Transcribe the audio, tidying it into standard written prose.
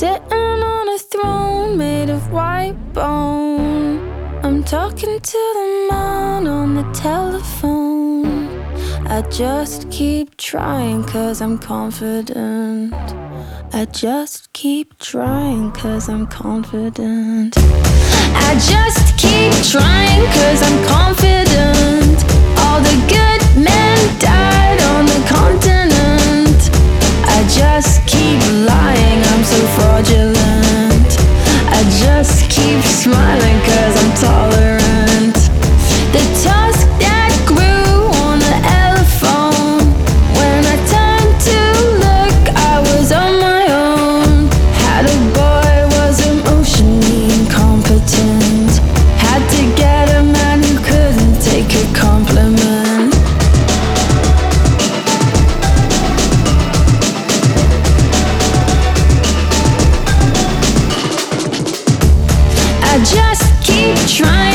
sitting on a throne made of white bone. I'm talking to the man on the telephone. I just keep trying 'cause I'm confident. I just keep trying 'cause I'm confident. I just keep trying 'cause I'm confident. All the good men died on the continent. I just keep lying, I'm so fraudulent. I just keep smiling 'cause I'm tolerant. The tusk that grew on the elephant. When I turned to look, I was on my own. Had a boy, was emotionally incompetent. Had to get a man who couldn't take a compliment. I just keep trying